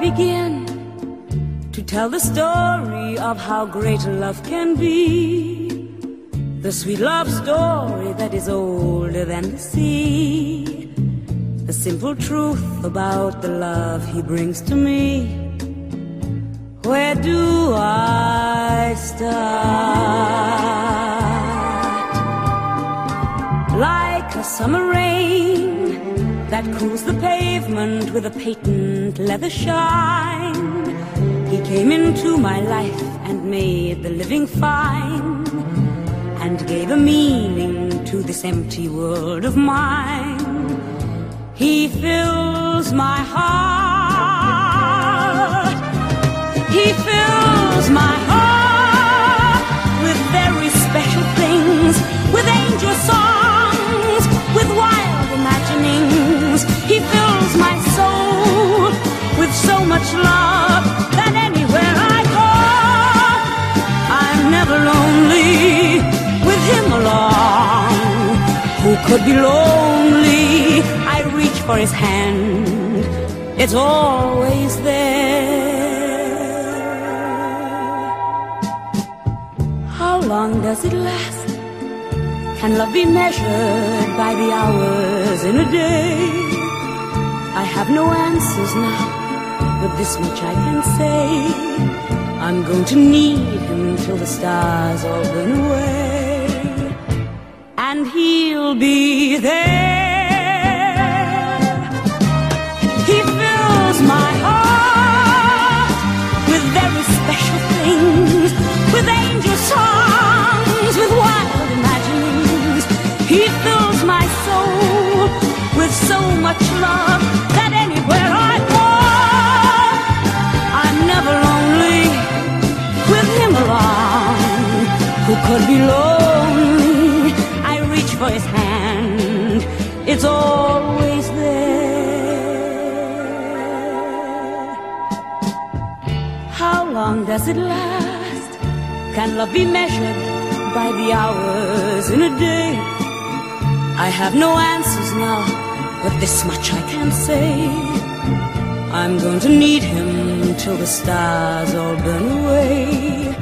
begin to tell the story of how great love can be? The sweet love story that is older than the sea. The simple truth about the love he brings to me. Where do I start? Like a summer rain that cools the pavement with a patent leather shine, he came into my life and made the living fine, and gave a meaning to this empty world of mine. He fills my heart. He fills my heart with very special things, with angel songs, with wild imaginings. He fills my soul with so much love that anywhere I go, I'm never lonely with him along. Who could be lonely? I reach for his hand, it's always there. How long does it last? Can love be measured by the hours in a day? I have no answers now, but this much I can say: I'm going to need him till the stars all burn away, and he'll be there. He fills my heart with very special things, with angel songs, with wild imaginings. He fills my soul with so much love that anywhere I go, I'm never lonely with him along. Who could be lonely? I reach for his hand, it's always there. How long does it last? Can love be measured by the hours in a day? I have no answers now, but this much I can say: I'm going to need him till the stars all burn away,